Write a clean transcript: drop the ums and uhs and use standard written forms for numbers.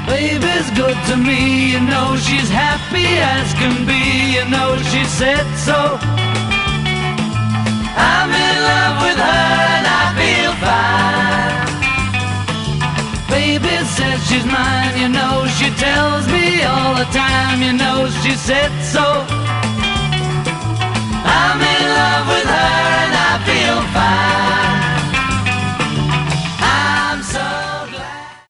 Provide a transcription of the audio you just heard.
Baby's good to me, you know she's happy as can be, you know she said so. I'm in love with her and I feel fine. Baby says she's mine, you know she tells me all the time, you know she said so.